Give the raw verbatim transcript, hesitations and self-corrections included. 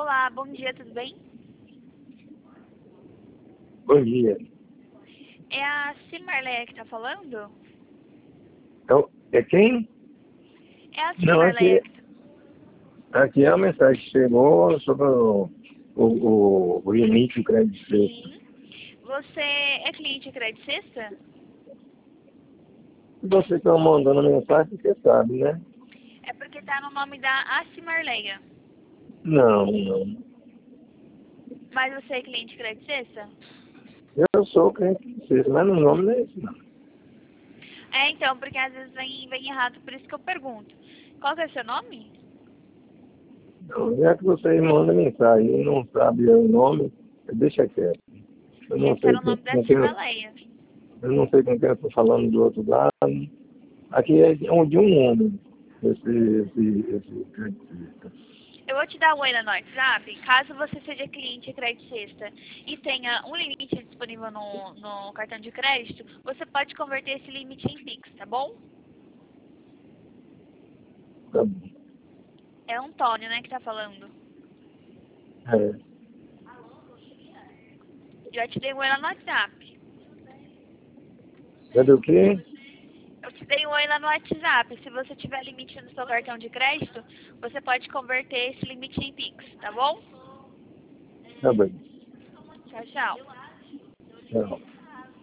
Olá, bom dia, tudo bem? Bom dia. É a Cimarleia que tá falando? Então, é quem? É a Não, Cimarleia aqui, que tá... aqui é a mensagem que chegou sobre o, o, o, o limite do crédito sexta. Sim. Você é cliente Credicista? Se você está mandando mensagem, você sabe, né? É porque tá no nome da Acimarleia. Não, não. Mas você é cliente Credicista? Eu sou cliente sexta, mas no nome não é isso, não. É, então, porque às vezes vem, vem errado, por isso que eu pergunto. Qual que é o seu nome? Não, já que você manda mensagem e não sabe o nome, deixa quieto. Eu não Esse era sei o com, nome da com quem eu, Cimarleia. eu não sei com quem eu estou falando do outro lado. Aqui é de um, de um homem, esse, esse, esse crédito sexta. Eu vou te dar um oi no WhatsApp, caso você seja cliente Credicista e tenha um limite disponível no, no cartão de crédito, você pode converter esse limite em Pix, tá bom? Tá bom. É o Antônio, né, que tá falando. É. Já te dei um oi lá no WhatsApp. Cadê o quê? Eu te dei um oi lá no WhatsApp. Se você tiver limite no seu cartão de crédito, você pode converter esse limite em Pix, tá bom? Tá bem. Tchau, tchau. Tchau.